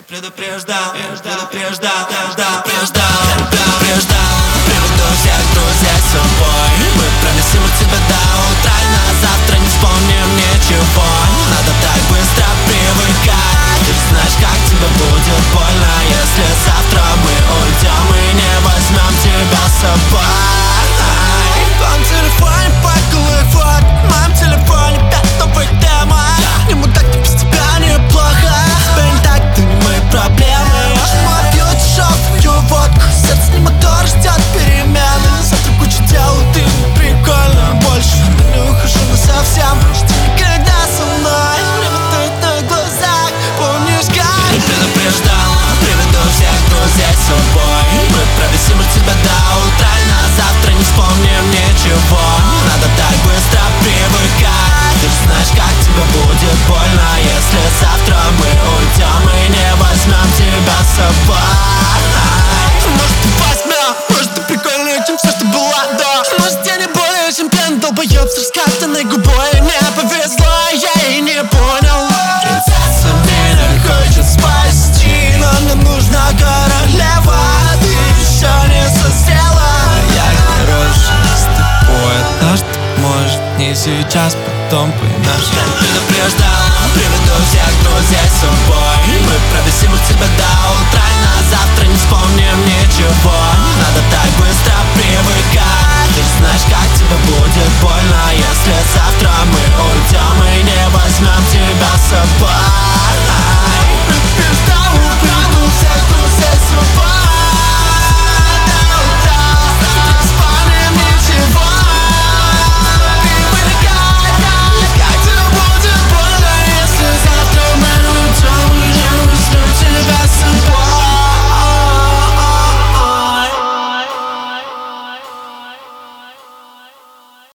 Предупреждал, приведу всех друзей с собой. Мы провисим от тебя до утра, и на завтра не вспомним ничего. Не надо так быстро привыкать. Ты же знаешь, как тебе будет больно, если завтра мы уйдем и не возьмем тебя с собой. В твоем телефоне паковый фото, в моем телефоне 5 новых тем. Ему так без тебя неплохо. Тебе не так, ты не мои проблемы. Мой пьет шофью водку, сердце не мотор, ждет перемены. Завтра куча дел, и ты не прикольно. Больше не ухожу насовсем. Жди никогда со мной, время тает на глазах. Помнишь, как я предупреждал, приведу всех друзей с собой. Мы провисим от тебя до утра, и на завтра не вспомним ничего. Не надо так быстро привыкать. Ты же знаешь, как тебе будет больно, если завтра мы уйдем и не возьмем тебя с собой. Может, ты возьмем, может, ты прикольнее, чем все, что было до. Может, я не более, чем пьяный долбоеб с раскатанной губой. Мне повезло, я и не понял. Принцесса меня хочет спасти, но мне нужна королева. Ты еще не созрела. Я хороший с тобой, однажды, может, не сейчас, потом поймешь. Я предупреждал, приведу всех друзей с собой. Мы провисим от тебя до утра, и на завтра не вспомним ничего. Не надо так быстро привыкать. Ты же знаешь, как тебе будет больно, если завтра мы уйдем и не возьмем тебя с собой.